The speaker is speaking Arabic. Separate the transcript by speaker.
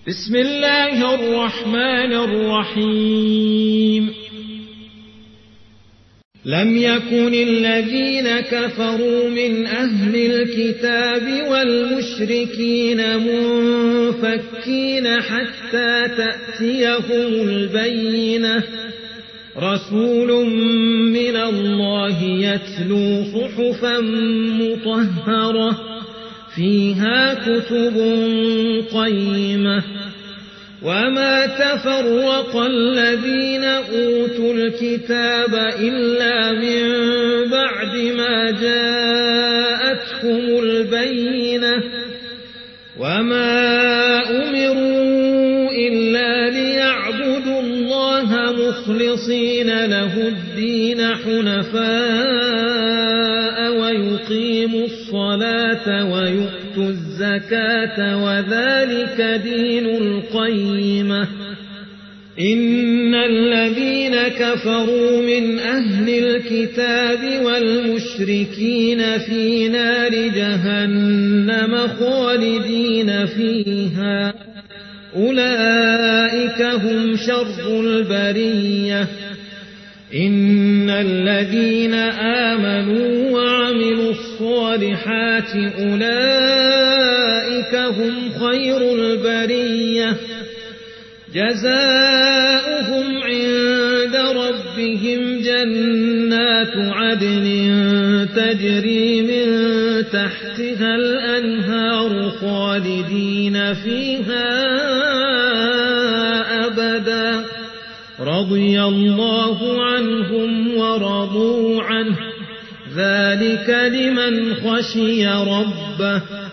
Speaker 1: بسم الله الرحمن الرحيم. لم يكن الذين كفروا من أهل الكتاب والمشركين منفكين حتى تأتيهم البينة، رسول من الله يتلو صحفا مطهرة فيها كتب قيمة. وما تفرق الذين أوتوا الكتاب إلا من بعد ما جاءتهم البينة، وما أمروا إلا ليعبدوا الله مخلصين له الدين حنفاء ويقيموا الصلاة ويؤتوا الزكاة وذلك دين القيمة. إن الذين كفروا من أهل الكتاب والمشركين في نار جهنم خالدين فيها، أولئك هم شر البرية. إن الذين آمنوا وعملوا الصالحات أولئك هم خير البرية، جزاؤهم عند ربهم جنات عدن تجري من تحتها الأنهار خالدين فيها أبدا، رضي الله عنهم ورضوا عنه، ذلك لمن خشي ربه.